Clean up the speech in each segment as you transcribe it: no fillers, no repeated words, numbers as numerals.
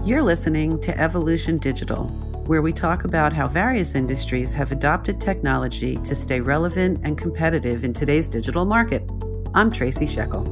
You're listening to Evolution Digital, where we talk about how various industries have adopted technology to stay relevant and competitive in today's digital market. I'm Tracy Shekel.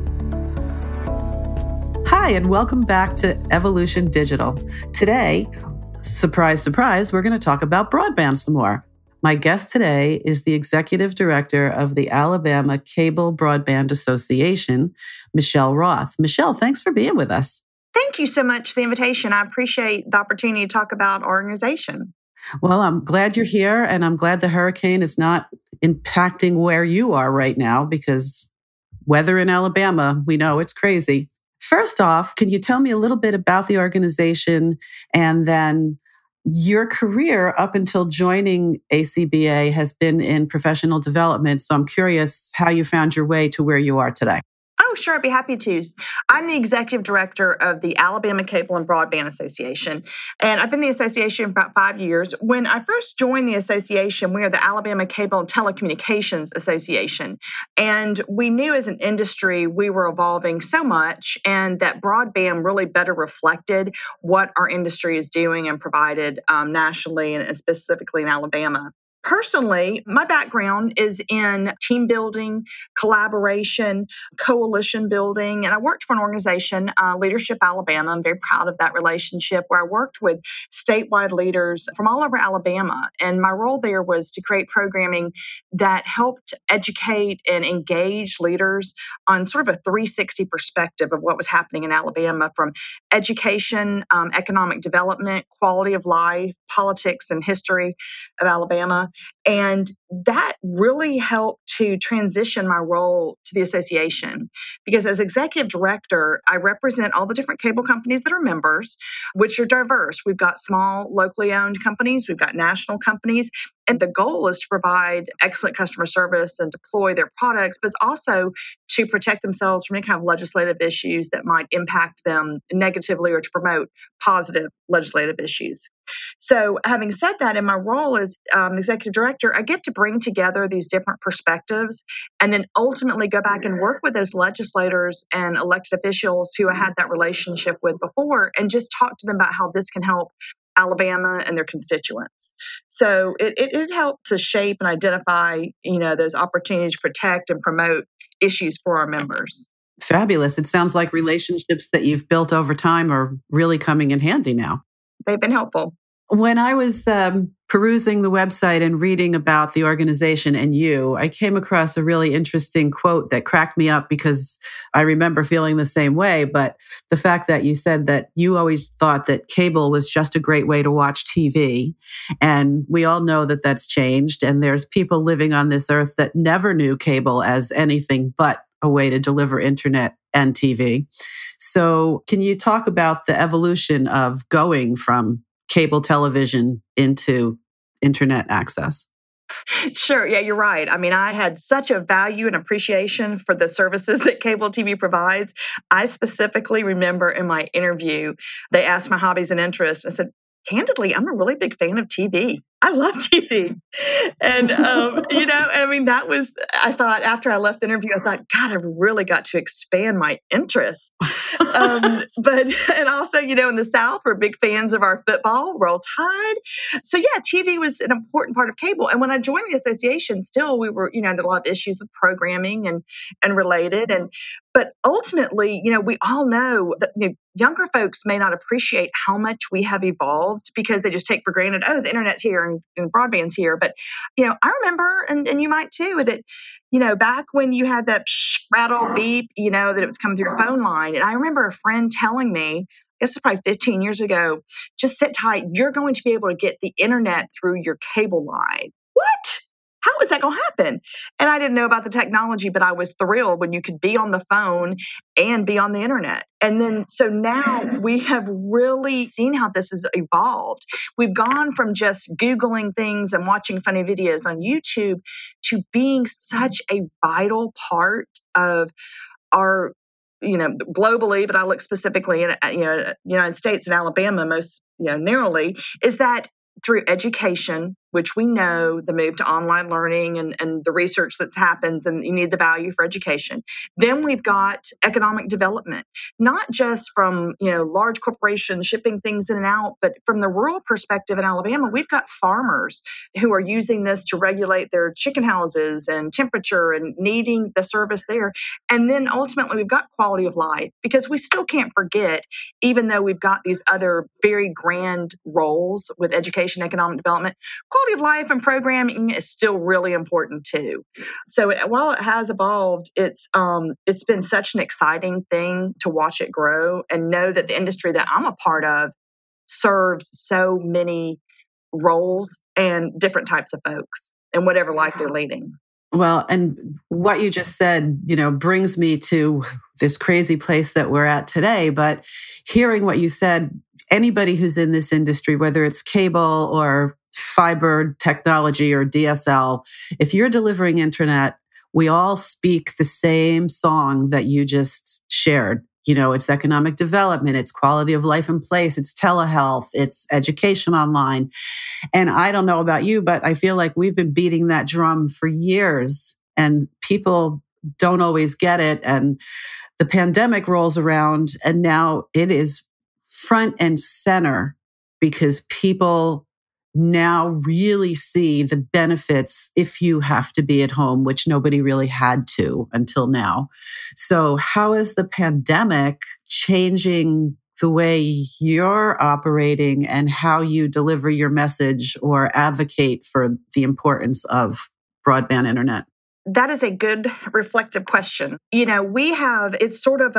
Hi, and welcome back to Evolution Digital. Today, surprise, surprise, we're going to talk about broadband some more. My guest today is the Executive Director of the Alabama Cable Broadband Association, Michelle Roth. Michelle, thanks for being with us. Thank you so much for the invitation. I appreciate the opportunity to talk about our organization. Well, I'm glad you're here, and I'm glad the hurricane is not impacting where you are right now, because weather in Alabama, we know it's crazy. First off, can you tell me a little bit about the organization and then your career up until joining ACBA has been in professional development. So I'm curious how you found your way to where you are today. Oh, sure. I'd be happy to. I'm the executive director of the Alabama Cable and Broadband Association, and I've been in the association for about 5 years. When I first joined the association, we are the Alabama Cable and Telecommunications Association, and we knew as an industry we were evolving so much, and that broadband really better reflected what our industry is doing and provided nationally and specifically in Alabama. Personally, my background is in team building, collaboration, coalition building, and I worked for an organization, Leadership Alabama. I'm very proud of that relationship, where I worked with statewide leaders from all over Alabama. And my role there was to create programming that helped educate and engage leaders on sort of a 360 perspective of what was happening in Alabama, from education, economic development, quality of life, politics, and history of Alabama. And that really helped to transition my role to the association, because as executive director, I represent all the different cable companies that are members, which are diverse. We've got small, locally owned companies, we've got national companies, and the goal is to provide excellent customer service and deploy their products, but it's also to protect themselves from any kind of legislative issues that might impact them negatively, or to promote positive legislative issues. So having said that, in my role as executive director, I get to bring together these different perspectives and then ultimately go back and work with those legislators and elected officials who I had that relationship with before, and just talk to them about how this can help Alabama and their constituents. So it helped to shape and identify, those opportunities to protect and promote issues for our members. Fabulous. It sounds like relationships that you've built over time are really coming in handy now. They've been helpful. When I was perusing the website and reading about the organization and you, I came across a really interesting quote that cracked me up, because I remember feeling the same way. But the fact that you said that you always thought that cable was just a great way to watch TV. And we all know that that's changed. And there's people living on this earth that never knew cable as anything but a way to deliver internet and TV. So can you talk about the evolution of going from cable television into internet access? Sure. Yeah, you're right. I mean, I had such a value and appreciation for the services that cable TV provides. I specifically remember in my interview, they asked my hobbies and interests. I said, candidly, I'm a really big fan of TV. I love TV. And, that was, I thought after I left the interview, I thought, God, I've really got to expand my interests. And also, in the South, we're big fans of our football, Roll Tide. So yeah, TV was an important part of cable. And when I joined the association, still we were, there are a lot of issues with programming and related. But ultimately, we all know that younger folks may not appreciate how much we have evolved, because they just take for granted, oh, the internet's here and broadband's here. But, I remember, and you might too, that, back when you had that rattle beep, that it was coming through your phone line. And I remember a friend telling me, I guess it's probably 15 years ago, just sit tight. You're going to be able to get the internet through your cable line. What? How is that going to happen? And I didn't know about the technology, but I was thrilled when you could be on the phone and be on the internet. And then, so now we have really seen how this has evolved. We've gone from just Googling things and watching funny videos on YouTube to being such a vital part of our, globally, but I look specifically in, United States and Alabama most, narrowly, is that through education, which we know the move to online learning and the research that happens, and you need the value for education. Then we've got economic development, not just from large corporations shipping things in and out, but from the rural perspective in Alabama, we've got farmers who are using this to regulate their chicken houses and temperature and needing the service there. And then ultimately, we've got quality of life, because we still can't forget, even though we've got these other very grand roles with education, economic development, quality of life and programming is still really important too. So while it has evolved, it's been such an exciting thing to watch it grow and know that the industry that I'm a part of serves so many roles and different types of folks in whatever life they're leading. Well, and what you just said, brings me to this crazy place that we're at today. But hearing what you said, anybody who's in this industry, whether it's cable or fiber technology or DSL, if you're delivering internet, we all speak the same song that you just shared. It's economic development, it's quality of life in place, it's telehealth, it's education online. And I don't know about you, but I feel like we've been beating that drum for years and people don't always get it. And the pandemic rolls around and now it is front and center because people now really see the benefits if you have to be at home, which nobody really had to until now. So how is the pandemic changing the way you're operating and how you deliver your message or advocate for the importance of broadband internet? That is a good reflective question. It's sort of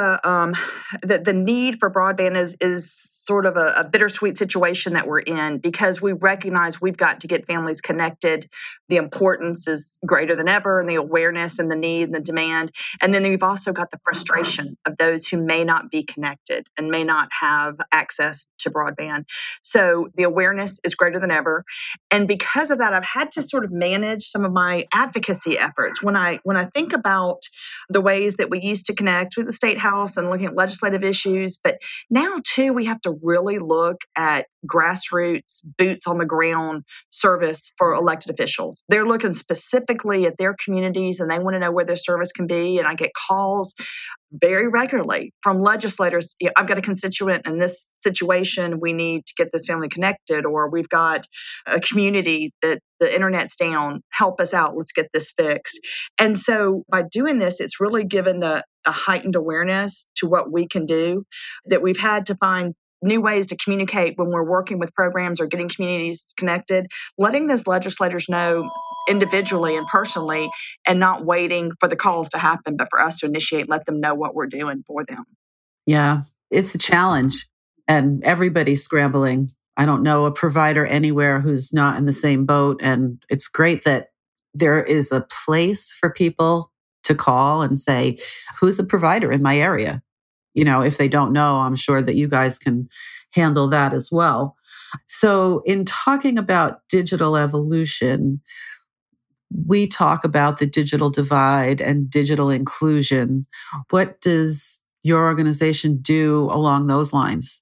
the need for broadband is sort of a bittersweet situation that we're in, because we recognize we've got to get families connected. The importance is greater than ever, and the awareness and the need and the demand. And then we've also got the frustration of those who may not be connected and may not have access to broadband. So the awareness is greater than ever. And because of that, I've had to sort of manage some of my advocacy efforts. When I think about the ways that we used to connect with the State House and looking at legislative issues, but now too, we have to really look at grassroots, boots on the ground service for elected officials. They're looking specifically at their communities and they want to know where their service can be. And I get calls very regularly from legislators. I've got a constituent in this situation. We need to get this family connected, or we've got a community that the internet's down. Help us out. Let's get this fixed. And so by doing this, it's really given a heightened awareness to what we can do, that we've had to find new ways to communicate when we're working with programs or getting communities connected, letting those legislators know individually and personally, and not waiting for the calls to happen, but for us to initiate, let them know what we're doing for them. Yeah, it's a challenge and everybody's scrambling. I don't know a provider anywhere who's not in the same boat. And it's great that there is a place for people to call and say, who's a provider in my area? If they don't know, I'm sure that you guys can handle that as well. So in talking about digital evolution, we talk about the digital divide and digital inclusion. What does your organization do along those lines?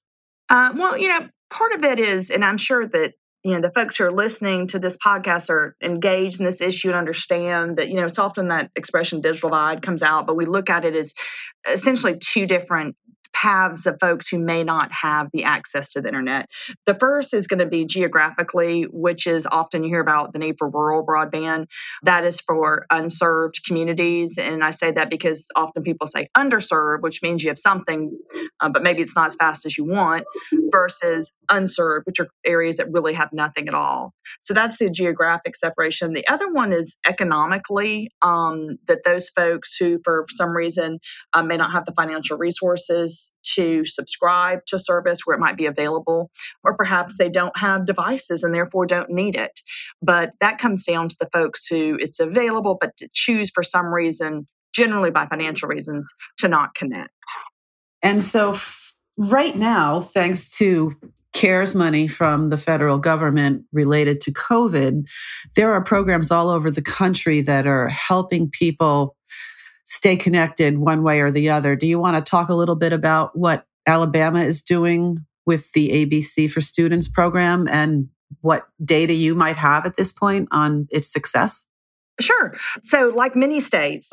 Part of it is, and I'm sure that the folks who are listening to this podcast are engaged in this issue and understand that, it's often that expression digital divide comes out, but we look at it as essentially two different paths of folks who may not have the access to the internet. The first is going to be geographically, which is often you hear about the need for rural broadband. That is for unserved communities. And I say that because often people say underserved, which means you have something, but maybe it's not as fast as you want, versus unserved, which are areas that really have nothing at all. So that's the geographic separation. The other one is economically, that those folks who for some reason may not have the financial resources to subscribe to service where it might be available, or perhaps they don't have devices and therefore don't need it. But that comes down to the folks who it's available, but to choose for some reason, generally by financial reasons, to not connect. And so right now, thanks to CARES money from the federal government related to COVID, there are programs all over the country that are helping people stay connected one way or the other. Do you want to talk a little bit about what Alabama is doing with the ABC for Students program and what data you might have at this point on its success? Sure. So, like many states,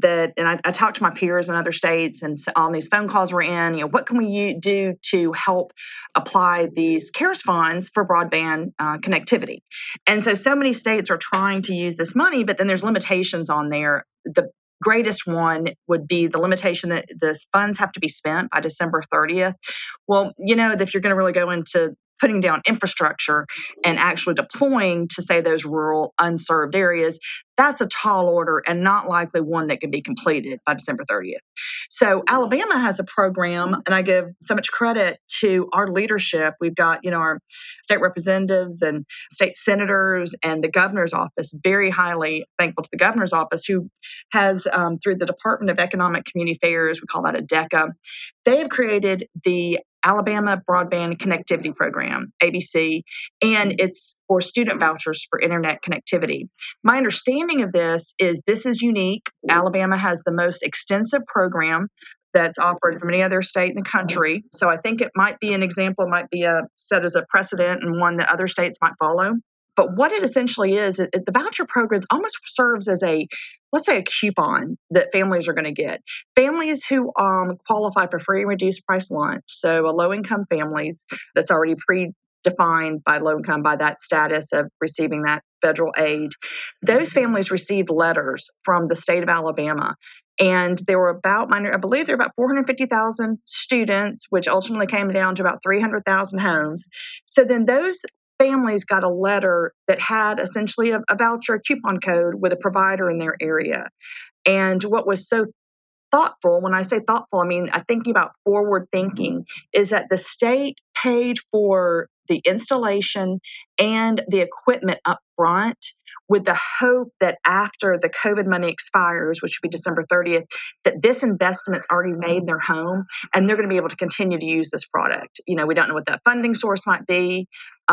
I talked to my peers in other states, and so on these phone calls we're in, what can we do to help apply these CARES funds for broadband connectivity? And so many states are trying to use this money, but then there's limitations on there. The greatest one would be the limitation that the funds have to be spent by December 30th. Well, if you're going to really go into putting down infrastructure and actually deploying to, say, those rural unserved areas, that's a tall order and not likely one that can be completed by December 30th. So Alabama has a program, and I give so much credit to our leadership. We've got, our state representatives and state senators and the governor's office, very highly thankful to the governor's office, who has, through the Department of Economic Community Affairs, we call that ADECA, they have created the Alabama Broadband Connectivity Program, ABC, and it's for student vouchers for internet connectivity. My understanding of this is unique. Alabama has the most extensive program that's offered from any other state in the country. So I think it might be an example, might be set as a precedent and one that other states might follow. But what it essentially is, the voucher program almost serves as let's say a coupon that families are going to get. Families who qualify for free and reduced price lunch, so low-income families that's already predefined by low income by that status of receiving that federal aid, those families received letters from the state of Alabama. And there were I believe there were about 450,000 students, which ultimately came down to about 300,000 homes. So then those families got a letter that had essentially a voucher, a coupon code with a provider in their area. And what was so thoughtful, when I say thoughtful, I mean, I'm thinking about forward thinking, is that the state paid for the installation and the equipment up front with the hope that after the COVID money expires, which would be December 30th, that this investment's already made in their home and they're going to be able to continue to use this product. We don't know what that funding source might be.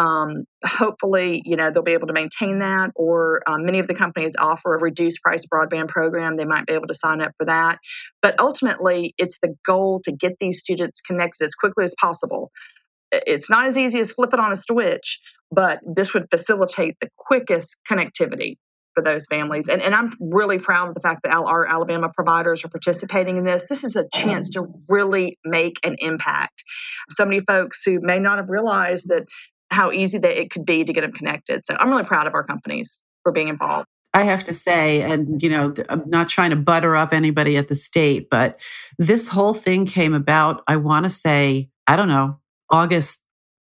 Hopefully, they'll be able to maintain that, or many of the companies offer a reduced price broadband program. They might be able to sign up for that. But ultimately, it's the goal to get these students connected as quickly as possible. It's not as easy as flipping on a switch, but this would facilitate the quickest connectivity for those families. And I'm really proud of the fact that our Alabama providers are participating in this. This is a chance to really make an impact. So many folks who may not have realized that how easy that it could be to get them connected. So I'm really proud of our companies for being involved. I have to say, and I'm not trying to butter up anybody at the state, but this whole thing came about, I want to say, I don't know, August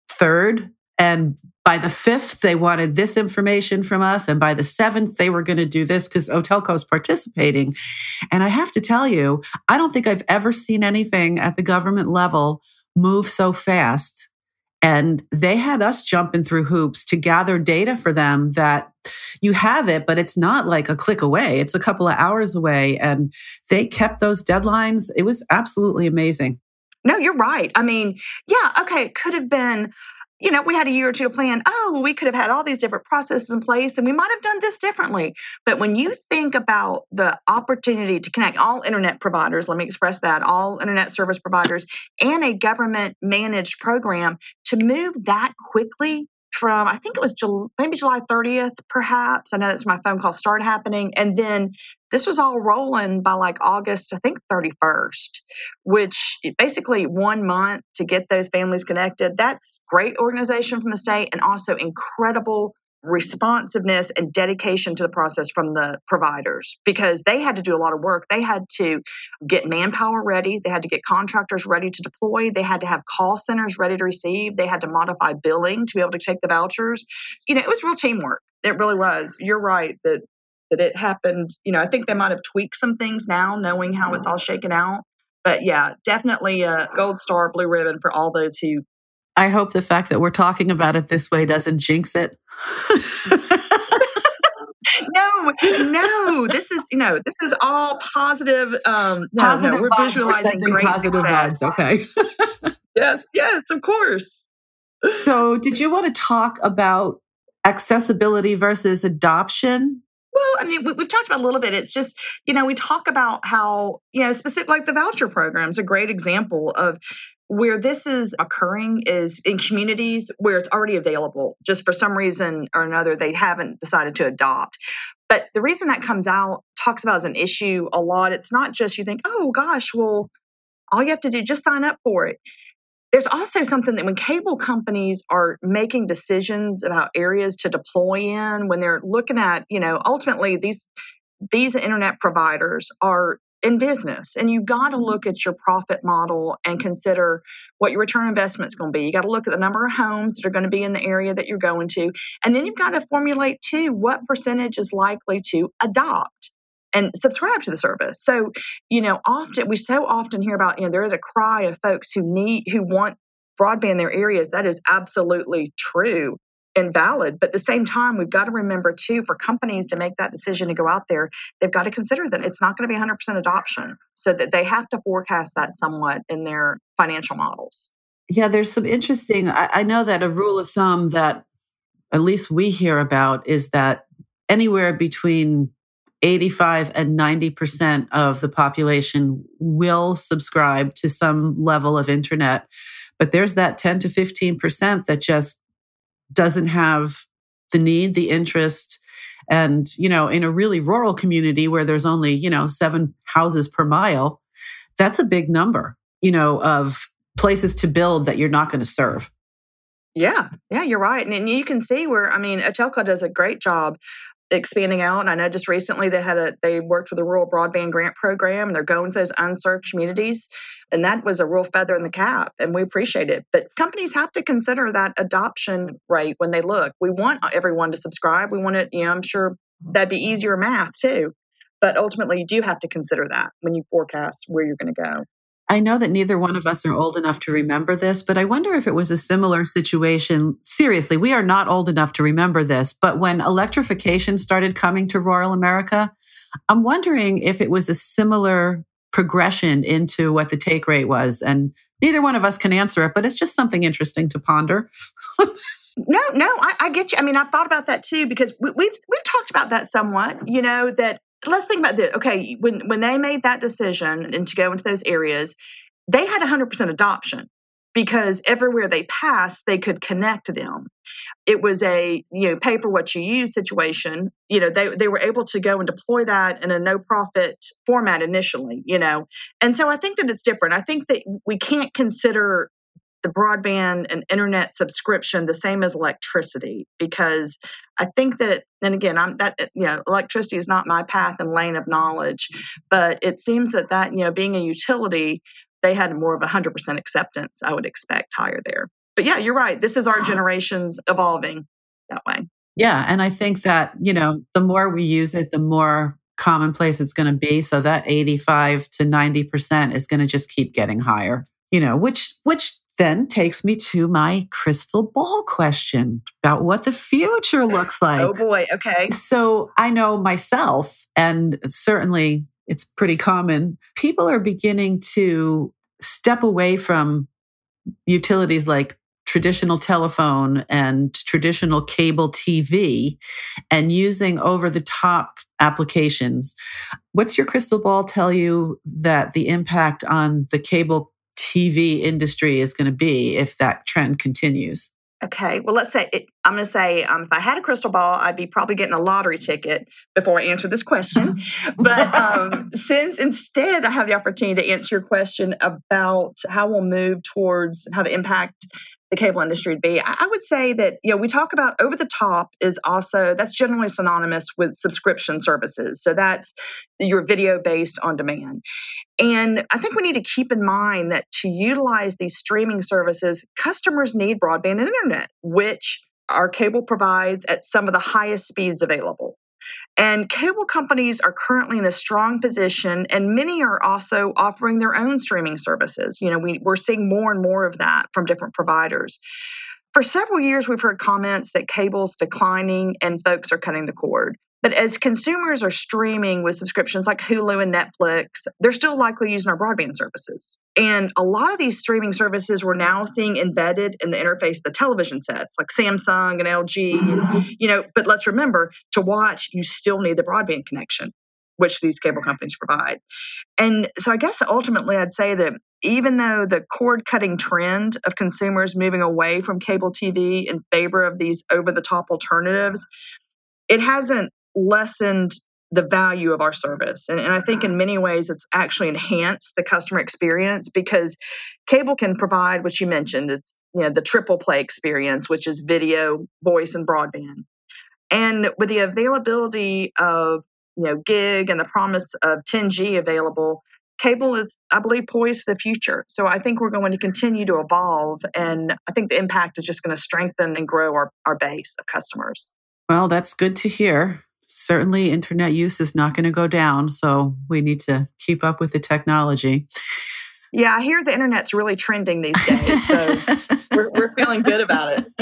3rd. And by the 5th, they wanted this information from us. And by the 7th, they were going to do this because Otelco is participating. And I have to tell you, I don't think I've ever seen anything at the government level move so fast. And they had us jumping through hoops to gather data for them that you have it, but it's not like a click away. It's a couple of hours away. And they kept those deadlines. It was absolutely amazing. No, you're right. I mean, yeah, okay, it could have been, we had a year or two to plan. Oh, we could have had all these different processes in place and we might have done this differently. But when you think about the opportunity to connect all internet providers, let me express that, all internet service providers and a government managed program to move that quickly from, I think it was maybe July 30th, perhaps. I know that's when my phone call started happening. And then this was all rolling by like August, I think 31st, which basically 1 month to get those families connected. That's great organization from the state and also incredible responsiveness and dedication to the process from the providers, because they had to do a lot of work. They had to get manpower ready. They had to get contractors ready to deploy. They had to have call centers ready to receive. They had to modify billing to be able to take the vouchers. It was real teamwork. It really was. You're right that it happened. I think they might have tweaked some things now, knowing how it's all shaken out. But yeah, definitely a gold star, blue ribbon for all those who. I hope the fact that we're talking about it this way doesn't jinx it. No. This is all positive. Positive we're vibes. Visualizing great positive success. Vibes. Okay. Yes, of course. So, did you want to talk about accessibility versus adoption? Well, I mean, we've talked about a little bit. It's just, we talk about how, specific, like the voucher program is a great example of where this is occurring is in communities where it's already available. Just for some reason or another, they haven't decided to adopt. But the reason that talks about as an issue a lot, it's not just you think, oh gosh, well, all you have to do, just sign up for it. There's also something that when cable companies are making decisions about areas to deploy in, when they're looking at, ultimately these internet providers are in business, and you've got to look at your profit model and consider what your return on investment is going to be. You got to look at the number of homes that are going to be in the area that you're going to. And then you've got to formulate too, what percentage is likely to adopt and subscribe to the service. So, we so often hear about, there is a cry of folks who want broadband in their areas. That is absolutely true and valid. But at the same time, we've got to remember too, for companies to make that decision to go out there, they've got to consider that it's not going to be 100% adoption, so that they have to forecast that somewhat in their financial models. Yeah, there's some interesting, I know that a rule of thumb that at least we hear about is that anywhere between 85 and 90% of the population will subscribe to some level of internet. But there's that 10 to 15% that just doesn't have the need, the interest. And, in a really rural community where there's only, 7 houses per mile, that's a big number, of places to build that you're not going to serve. Yeah, you're right. And you can see where, Atelco does a great job expanding out. And I know just recently they worked with the Rural Broadband Grant Program, and they're going to those unserved communities. And that was a real feather in the cap, and we appreciate it. But companies have to consider that adoption rate when they look. We want everyone to subscribe. We want it, I'm sure that'd be easier math too. But ultimately, you do have to consider that when you forecast where you're going to go. I know that neither one of us are old enough to remember this, but I wonder if it was a similar situation. Seriously, we are not old enough to remember this, but when electrification started coming to rural America, I'm wondering if it was a similar progression into what the take rate was. And neither one of us can answer it, but it's just something interesting to ponder. No, I get you. I've thought about that too, because we've talked about that somewhat, that let's think about this. Okay, when they made that decision and to go into those areas, they had 100% adoption because everywhere they passed, they could connect to them. It was a pay for what you use situation. They were able to go and deploy that in a no profit format initially. And so I think that it's different. I think that we can't consider the broadband and internet subscription the same as electricity, because I think that, and again, electricity is not my path and lane of knowledge, but it seems that being a utility, they had more of 100% acceptance. I would expect higher there. But yeah, you're right. This is our generations evolving that way. Yeah. And I think that, the more we use it, the more commonplace it's going to be. So that 85 to 90% is going to just keep getting higher, which then takes me to my crystal ball question about what the future looks like. Oh boy. Okay. So I know myself, and certainly it's pretty common, people are beginning to step away from utilities like traditional telephone and traditional cable TV and using over-the-top applications. What's your crystal ball tell you that the impact on the cable TV industry is going to be if that trend continues? Okay, well, I'm going to say if I had a crystal ball, I'd be probably getting a lottery ticket before I answer this question. But since instead I have the opportunity to answer your question about how we'll move towards how the impact the cable industry would be, I would say that, we talk about over the top that's generally synonymous with subscription services. So that's your video based on demand. And I think we need to keep in mind that to utilize these streaming services, customers need broadband and internet, which our cable provides at some of the highest speeds available. And cable companies are currently in a strong position, and many are also offering their own streaming services. We're seeing more and more of that from different providers. For several years, we've heard comments that cable's declining and folks are cutting the cord. But as consumers are streaming with subscriptions like Hulu and Netflix, they're still likely using our broadband services. And a lot of these streaming services we're now seeing embedded in the interface of the television sets, like Samsung and LG. But let's remember, to watch, you still need the broadband connection. which these cable companies provide. And so I guess ultimately I'd say that even though the cord cutting trend of consumers moving away from cable TV in favor of these over-the-top alternatives, it hasn't lessened the value of our service. And I think in many ways it's actually enhanced the customer experience, because cable can provide what you mentioned, is the triple play experience, which is video, voice, and broadband. And with the availability of gig and the promise of 10G available, cable is, I believe, poised for the future. So I think we're going to continue to evolve, and I think the impact is just going to strengthen and grow our base of customers. Well, that's good to hear. Certainly, internet use is not going to go down, so we need to keep up with the technology. Yeah, I hear the internet's really trending these days, so we're feeling good about it.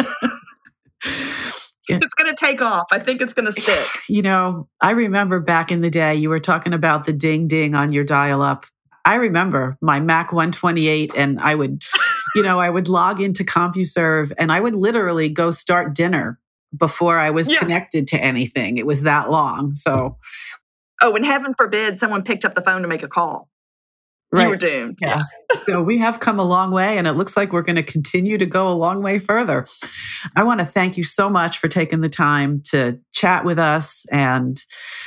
It's going to take off. I think it's going to stick. I remember back in the day, you were talking about the ding ding on your dial-up. I remember my Mac 128, and I would log into CompuServe, and I would literally go start dinner before I was connected to anything. It was that long. So, and heaven forbid someone picked up the phone to make a call. Right. You were doomed. Yeah. So we have come a long way, and it looks like we're going to continue to go a long way further. I want to thank you so much for taking the time to chat with us. And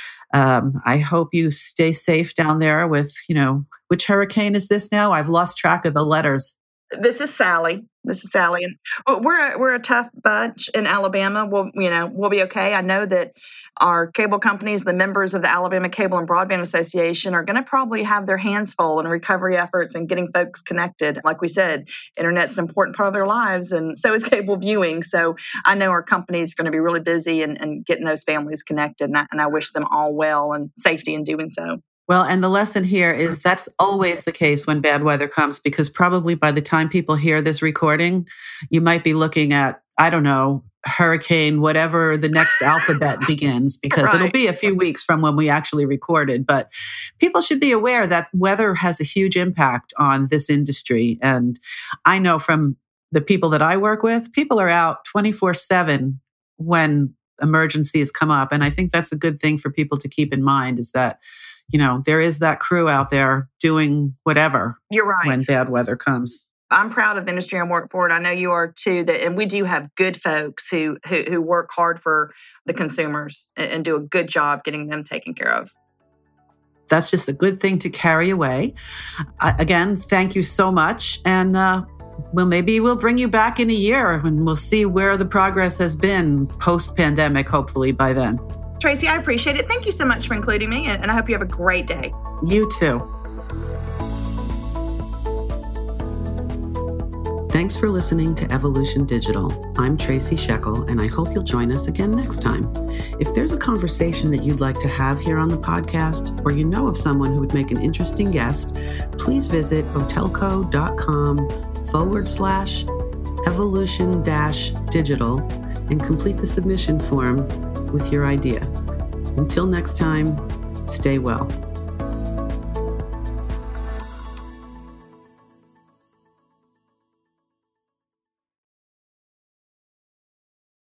I hope you stay safe down there with, which hurricane is this now? I've lost track of the letters. This is Sally. And we're a tough bunch in Alabama. We'll be okay. I know that our cable companies, the members of the Alabama Cable and Broadband Association, are going to probably have their hands full in recovery efforts and getting folks connected. Like we said, internet's an important part of their lives, and so is cable viewing. So I know our companies are going to be really busy and getting those families connected, and I wish them all well and safety in doing so. Well, and the lesson here is that's always the case when bad weather comes, because probably by the time people hear this recording, you might be looking at, I don't know, hurricane, whatever the next alphabet begins, because it'll be a few weeks from when we actually recorded. But people should be aware that weather has a huge impact on this industry. And I know from the people that I work with, people are out 24/7 when emergencies come up. And I think that's a good thing for people to keep in mind, is that there is that crew out there doing whatever. You're right. When bad weather comes. I'm proud of the industry I work for, and I know you are too. And we do have good folks who work hard for the consumers and do a good job getting them taken care of. That's just a good thing to carry away. Again, thank you so much. And maybe we'll bring you back in a year, and we'll see where the progress has been post-pandemic, hopefully by then. Tracy, I appreciate it. Thank you so much for including me, and I hope you have a great day. You too. Thanks for listening to Evolution Digital. I'm Tracy Shekel, and I hope you'll join us again next time. If there's a conversation that you'd like to have here on the podcast, or you know of someone who would make an interesting guest, please visit hotelco.com/evolution-digital and complete the submission form with your idea. Until next time, stay well.